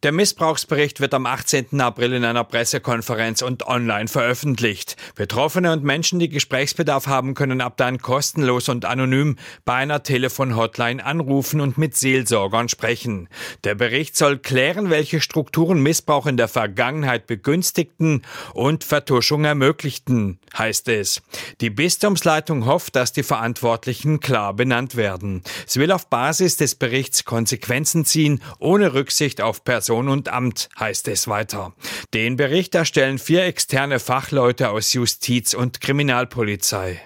Der Missbrauchsbericht wird am 18. April in einer Pressekonferenz und online veröffentlicht. Betroffene und Menschen, die Gesprächsbedarf haben, können ab dann kostenlos und anonym bei einer Telefon-Hotline anrufen und mit Seelsorgern sprechen. Der Bericht soll klären, welche Strukturen Missbrauch in der Vergangenheit begünstigten und Vertuschung ermöglichten, heißt es. Die Bistumsleitung hofft, dass die Verantwortlichen klar benannt werden. Sie will auf Basis des Berichts Konsequenzen ziehen, ohne Rücksicht auf Person und Amt, heißt es weiter. Den Bericht erstellen 4 externe Fachleute aus Justiz und Kriminalpolizei.